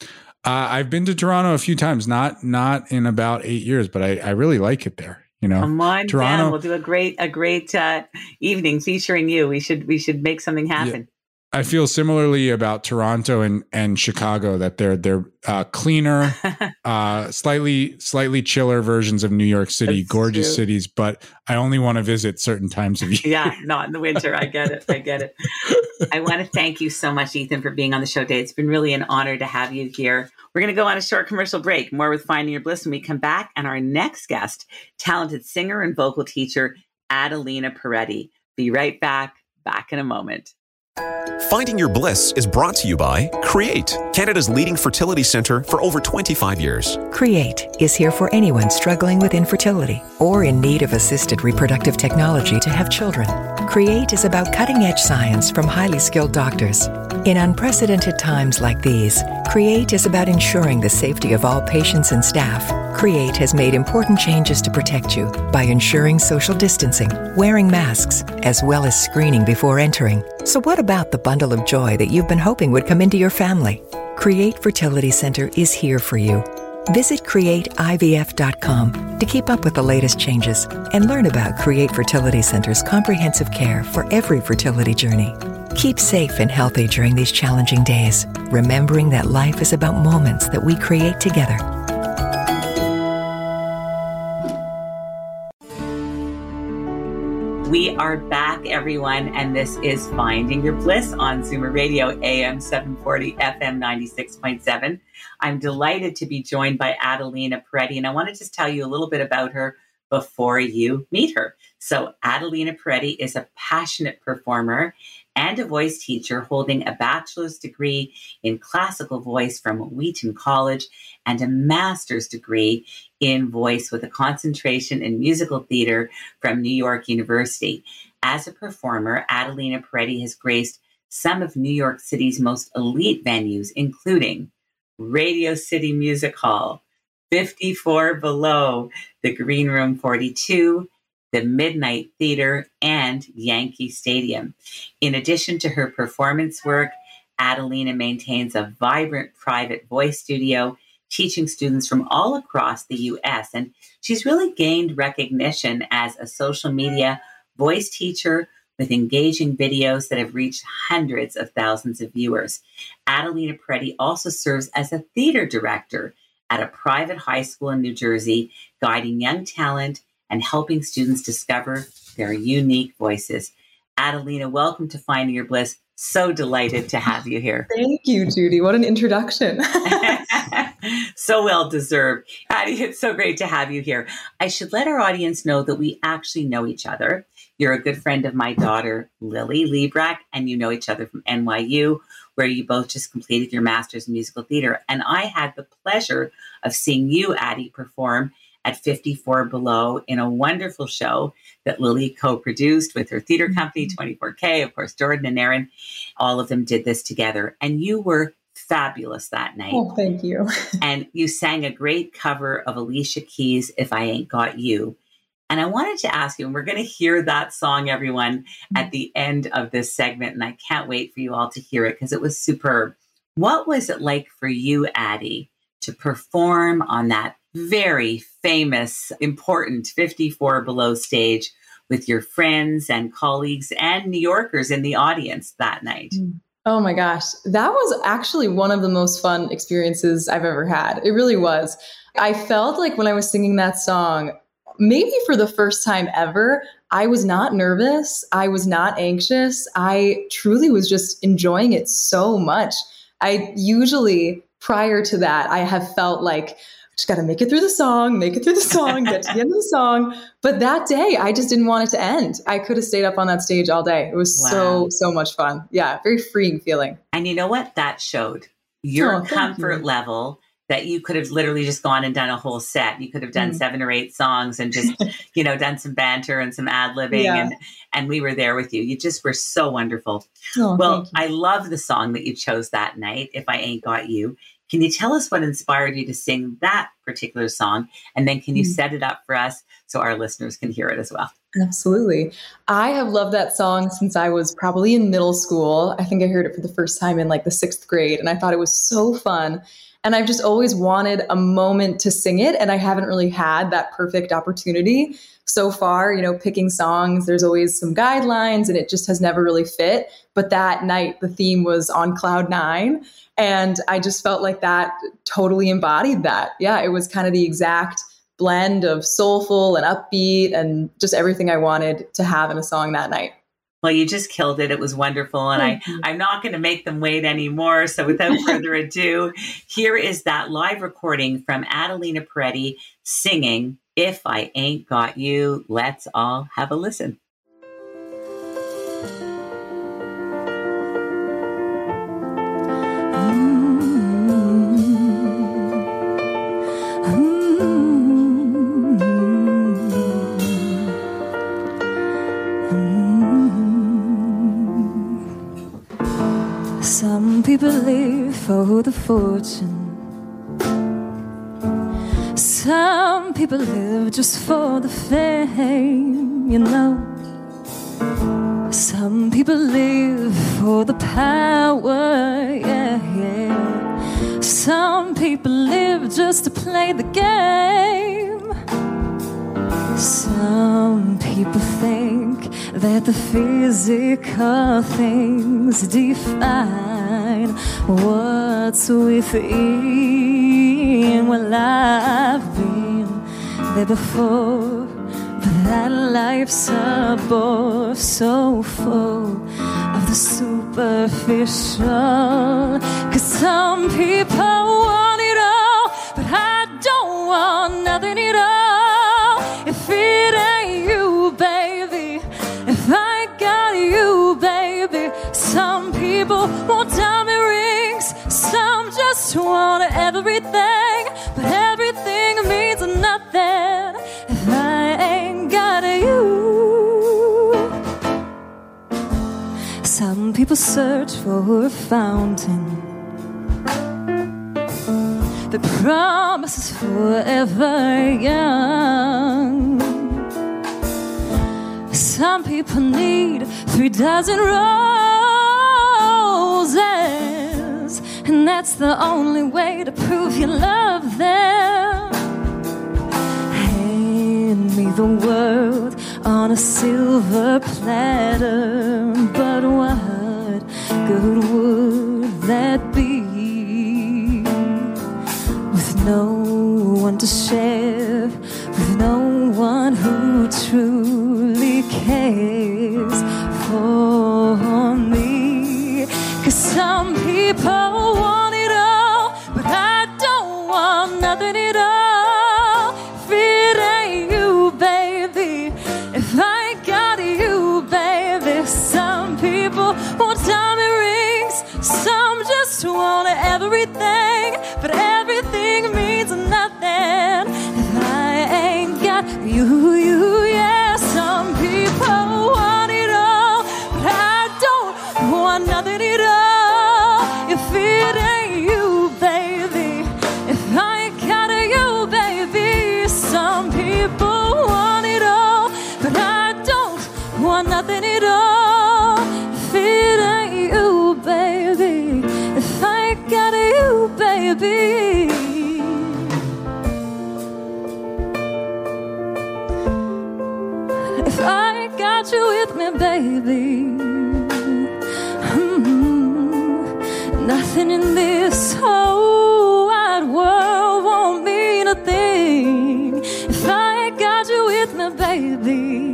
Uh, I've been to Toronto a few times, not, not in about eight years, but I, I really like it there. You know, come on, Toronto, Dan, we'll do a great, a great uh, evening featuring you. We should, we should make something happen. Yeah. I feel similarly about Toronto and, and Chicago, that they're they're uh, cleaner, uh, slightly slightly chiller versions of New York City, That's gorgeous true. cities. But I only want to visit certain times of year. Yeah, not in the winter. I get it. I get it. I want to thank you so much, Ethan, for being on the show today. It's been really an honor to have you here. We're going to go on a short commercial break. More with Finding Your Bliss when we come back. And our next guest, talented singer and vocal teacher, Adelina Peretti. Be right back. Back in a moment. Finding Your Bliss is brought to you by Create, Canada's leading fertility centre for over twenty-five years. Create is here for anyone struggling with infertility or in need of assisted reproductive technology to have children. Create is about cutting-edge science from highly skilled doctors. In unprecedented times like these, Create is about ensuring the safety of all patients and staff. Create has made important changes to protect you by ensuring social distancing, wearing masks, as well as screening before entering. So what about the bundle of joy that you've been hoping would come into your family? Create Fertility Center is here for you. Visit create I V F dot com to keep up with the latest changes and learn about Create Fertility Center's comprehensive care for every fertility journey. Keep safe and healthy during these challenging days, remembering that life is about moments that we create together. We are back everyone, and this is Finding Your Bliss on Zoomer Radio, A M seven forty, F M ninety-six point seven. I'm delighted to be joined by Adelina Peretti, and I want to just tell you a little bit about her before you meet her. So Adelina Peretti is a passionate performer and a voice teacher holding a bachelor's degree in classical voice from Wheaton College and a master's degree in voice with a concentration in musical theater from New York University. As a performer, Adelina Peretti has graced some of New York City's most elite venues, including Radio City Music Hall, fifty-four Below, the Green Room forty-two, the Midnight Theater, and Yankee Stadium. In addition to her performance work, Adelina maintains a vibrant private voice studio, teaching students from all across the U S. And she's really gained recognition as a social media voice teacher with engaging videos that have reached hundreds of thousands of viewers. Adelina Peretti also serves as a theater director at a private high school in New Jersey, guiding young talent and helping students discover their unique voices. Adelina, welcome to Finding Your Bliss. So delighted to have you here. Thank you, Judy. What an introduction. So well deserved. Addie, it's so great to have you here. I should let our audience know that we actually know each other. You're a good friend of my daughter, Lily Liebrack, and you know each other from N Y U, where you both just completed your master's in musical theater. And I had the pleasure of seeing you, Addie, perform at fifty-four Below in a wonderful show that Lily co-produced with her theater company, twenty-four K. Of course, Jordan and Aaron, all of them did this together. And you were fabulous that night. Oh, thank you. And you sang a great cover of Alicia Keys' If I Ain't Got You. And I wanted to ask you, and we're going to hear that song, everyone, at the end of this segment. And I can't wait for you all to hear it because it was superb. What was it like for you, Addie, to perform on that very famous, important fifty-four Below stage with your friends and colleagues and New Yorkers in the audience that night? Oh my gosh. That was actually one of the most fun experiences I've ever had. It really was. I felt like when I was singing that song, maybe for the first time ever, I was not nervous. I was not anxious. I truly was just enjoying it so much. I usually, prior to that, I have felt like, just got to make it through the song, make it through the song, get to the end of the song. But that day, I just didn't want it to end. I could have stayed up on that stage all day. It was wow. so, so much fun. Yeah, very freeing feeling. And you know what? That showed your oh, comfort you. level that you could have literally just gone and done a whole set. You could have done mm. seven or eight songs and just, you know, done some banter and some ad-libbing. Yeah. And, and we were there with you. You just were so wonderful. Oh, well, I love the song that you chose that night, If I Ain't Got You. Can you tell us what inspired you to sing that particular song? And then can you mm. set it up for us so our listeners can hear it as well? Absolutely. I have loved that song since I was probably in middle school. I think I heard it for the first time in like the sixth grade, and I thought it was so fun. And I've just always wanted a moment to sing it, and I haven't really had that perfect opportunity so far. You know, picking songs, there's always some guidelines, and it just has never really fit. But that night, the theme was on cloud nine, and I just felt like that totally embodied that. Yeah, it was kind of the exact blend of soulful and upbeat and just everything I wanted to have in a song that night. Well, you just killed it. It was wonderful. And I, I'm not going to make them wait anymore. So without further ado, here is that live recording from Adelina Peretti singing If I Ain't Got You. Let's all have a listen. Some people live for the fortune. Some people live just for the fame, you know. Some people live for the power, yeah, yeah. Some people live just to play the game. Some people think that the physical things define what's within. Well, I've been there before, but that life's a bore so full of the superficial. 'Cause some people want it all, but I don't want nothing at all. If it ain't you, baby, if I got you, baby. Some people want diamond rings, some just want everything, but everything means nothing if I ain't got you. Some people search for a fountain that promises forever young. Some people need three dozen roses, and that's the only way to prove you love them. Hand me the world on a silver platter, but what good would that be with no one to share, with no one who truly cares for me? 'Cause some people want it all, but I don't want nothing at all. If it ain't you, baby, if I got you, baby. Some people want diamond rings, some just want everything, but everything means nothing if I ain't got you, you, yeah. Some people want it all, but I don't want nothing at all. If it ain't you, baby, if I got you, baby. Some people want it all, but I don't want nothing at all. If it ain't you, baby, if I got you, baby. If I got you with me, baby, mm-hmm. Nothing in this whole wide world won't mean a thing. If I got you with me, baby.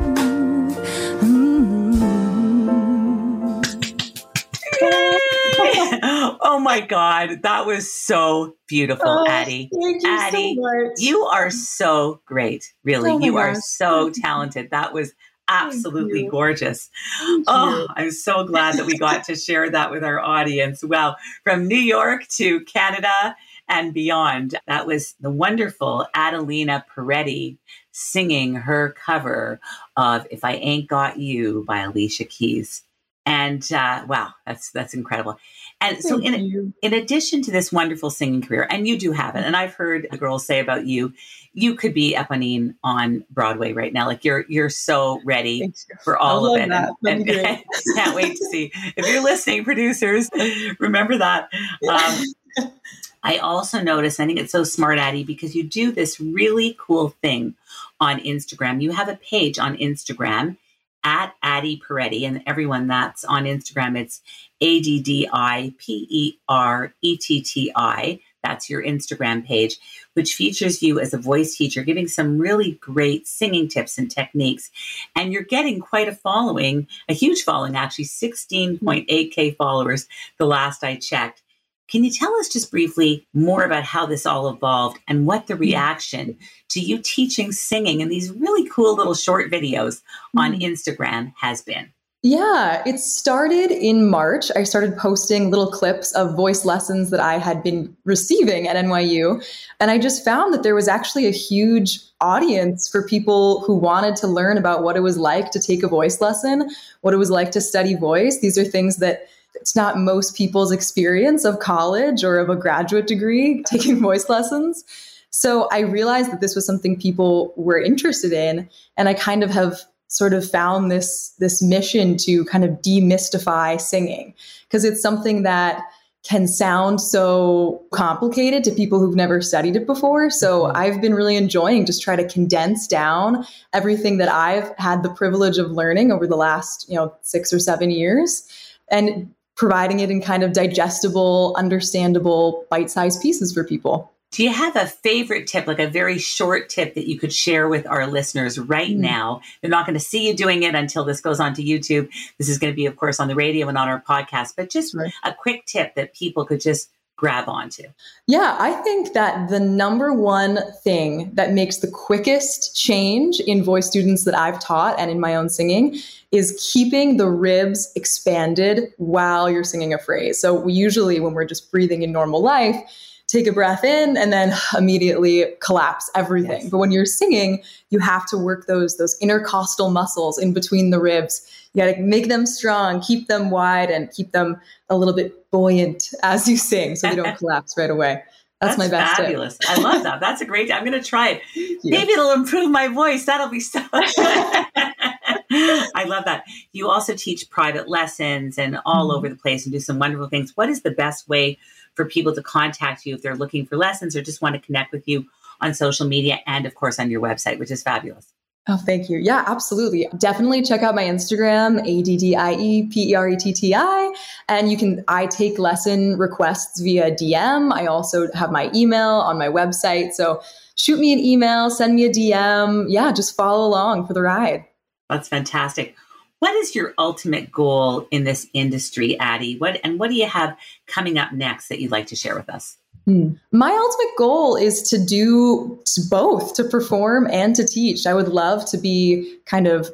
Oh my God, that was so beautiful, Oh, Addie. thank you so Addie, much. you are so great. Really, Oh my you are gosh. so Thank you. talented. That was absolutely you. gorgeous. Thank Oh, you. I'm so glad that we got to share that with our audience. Well, from New York to Canada and beyond, that was the wonderful Adelina Peretti singing her cover of If I Ain't Got You by Alicia Keys. And uh, wow, that's that's incredible. And so Thank in you. in addition to this wonderful singing career, and you do have it, and I've heard the girls say about you, you could be Eponine on Broadway right now. Like you're you're so ready Thank you. for all I of love it. that. And, That'd be and great. can't wait to see. If you're listening, producers, remember that. Um, I also noticed, I think it's so smart, Addie, because you do this really cool thing on Instagram. You have a page on Instagram at Addie Peretti, and everyone that's on Instagram, it's A D D I P E R E T T I. That's your Instagram page, which features you as a voice teacher, giving some really great singing tips and techniques. And you're getting quite a following, a huge following, actually sixteen point eight K followers the last I checked. Can you tell us just briefly more about how this all evolved and what the reaction to you teaching singing in these really cool little short videos on Instagram has been? Yeah, it started in March. I started posting little clips of voice lessons that I had been receiving at N Y U. And I just found that there was actually a huge audience for people who wanted to learn about what it was like to take a voice lesson, what it was like to study voice. These are things that it's not most people's experience of college or of a graduate degree, taking voice lessons. So I realized that this was something people were interested in. And I kind of have sort of found this, this mission to kind of demystify singing, because it's something that can sound so complicated to people who've never studied it before. So I've been really enjoying just try to condense down everything that I've had the privilege of learning over the last, you know, six or seven years and providing it in kind of digestible, understandable, bite-sized pieces for people. Do you have a favorite tip, like a very short tip that you could share with our listeners right mm. now? They're not going to see you doing it until this goes on to YouTube. This is going to be, of course, on the radio and on our podcast, but just right. a quick tip that people could just grab onto. Yeah, I think that the number one thing that makes the quickest change in voice students that I've taught and in my own singing is keeping the ribs expanded while you're singing a phrase. So we usually, when we're just breathing in normal life, take a breath in and then immediately collapse everything. Yes. But when you're singing, you have to work those, those intercostal muscles in between the ribs. You got to make them strong, keep them wide, and keep them a little bit buoyant as you sing so they don't collapse right away. That's, That's my best fabulous. tip. I love that. That's a great tip. I'm going to try it. Maybe it'll improve my voice. That'll be so I love that. You also teach private lessons and all mm-hmm. over the place and do some wonderful things. What is the best way for people to contact you if they're looking for lessons or just want to connect with you on social media and, of course, on your website, which is fabulous? Oh, thank you. Yeah, absolutely. Definitely check out my Instagram, A D D I E P E R E T T I. And you can, I take lesson requests via D M. I also have my email on my website. So shoot me an email, send me a D M. Yeah, just follow along for the ride. That's fantastic. What is your ultimate goal in this industry, Addie? What and what do you have coming up next that you'd like to share with us? Hmm. My ultimate goal is to do both, to perform and to teach. I would love to be kind of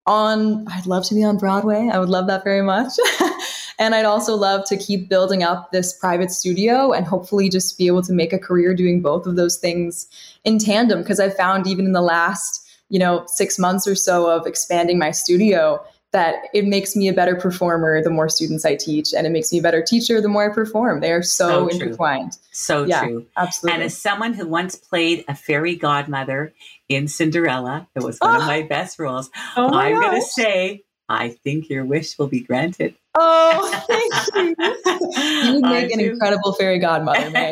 on, I'd love to be on Broadway. I would love that very much. And I'd also love to keep building up this private studio and hopefully just be able to make a career doing both of those things in tandem. Because I found even in the last, you know, six months or so of expanding my studio, that it makes me a better performer the more students I teach, and it makes me a better teacher the more I perform. They are so, so intertwined. So yeah, true. Absolutely. And as someone who once played a fairy godmother in Cinderella, it was one oh. of my best roles. Oh my I'm going to say, I think your wish will be granted. Oh, thank you. You would make an incredible fairy godmother, man.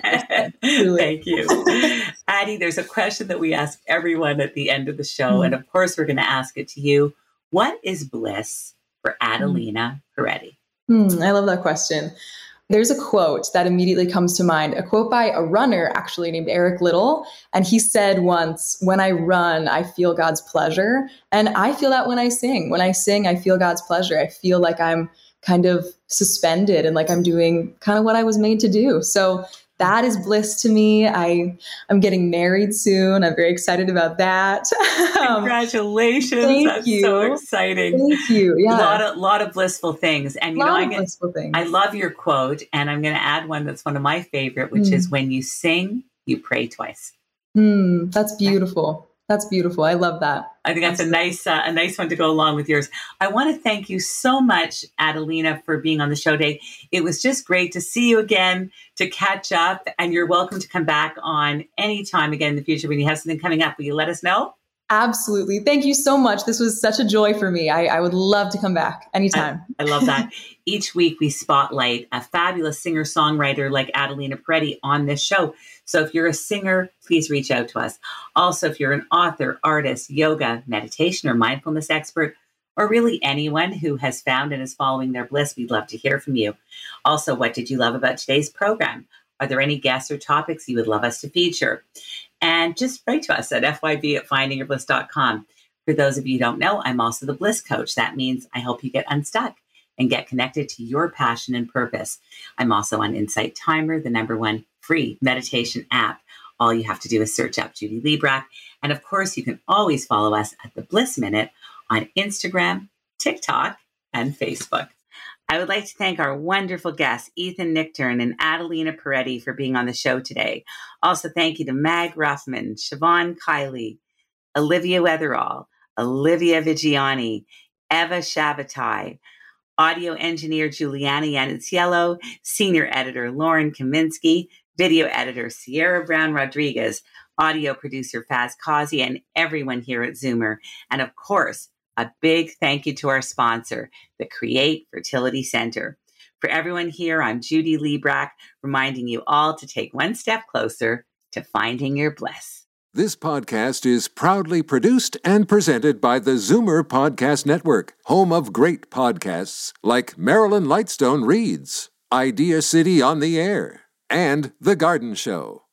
Thank you. Addie, there's a question that we ask everyone at the end of the show. Mm. And of course, we're going to ask it to you. What is bliss for Adelina Peretti? Hmm, I love that question. There's a quote that immediately comes to mind, a quote by a runner actually named Eric Liddell. And he said once, when I run, I feel God's pleasure. And I feel that when I sing. When I sing, I feel God's pleasure. I feel like I'm kind of suspended and like I'm doing kind of what I was made to do. So that is bliss to me. I, I'm getting married soon. I'm very excited about that. Congratulations. Thank That's you. so exciting. Thank you. Yeah. A lot of, lot of blissful things. And, you lot know, of I, get, blissful things. I love your quote, and I'm going to add one that's one of my favorite, which mm. is when you sing, you pray twice. Mm, that's beautiful. That's beautiful. I love that. I think that's a nice, uh, a nice one to go along with yours. I want to thank you so much, Adelina, for being on the show today. It was just great to see you again, to catch up, and you're welcome to come back on anytime again in the future when you have something coming up. Will you let us know? Absolutely. Thank you so much. This was such a joy for me. I, I would love to come back anytime. I, I love that. Each week we spotlight a fabulous singer-songwriter like Adelina Peretti on this show. So if you're a singer, please reach out to us. Also, if you're an author, artist, yoga, meditation, or mindfulness expert, or really anyone who has found and is following their bliss, we'd love to hear from you. Also, what did you love about today's program? Are there any guests or topics you would love us to feature? And just write to us at F Y B at finding your bliss dot com. For those of you who don't know, I'm also the Bliss Coach. That means I help you get unstuck and get connected to your passion and purpose. I'm also on Insight Timer, the number one free meditation app. All you have to do is search up Judy Librach. And of course, you can always follow us at the Bliss Minute on Instagram, TikTok, and Facebook. I would like to thank our wonderful guests, Ethan Nichtern and Adelina Peretti, for being on the show today. Also, thank you to Mag Ruffman, Siobhan Kiley, Olivia Weatherall, Olivia Vigiani, Eva Shabatai, audio engineer Juliana Yaniziello, senior editor Lauren Kaminsky, video editor Sierra Brown Rodriguez, audio producer Faz Kazi, and everyone here at Zoomer. And of course, a big thank you to our sponsor, the Create Fertility Center. For everyone here, I'm Judy Librach, reminding you all to take one step closer to finding your bliss. This podcast is proudly produced and presented by the Zoomer Podcast Network, home of great podcasts like Marilyn Lightstone Reads, Idea City on the Air, and The Garden Show.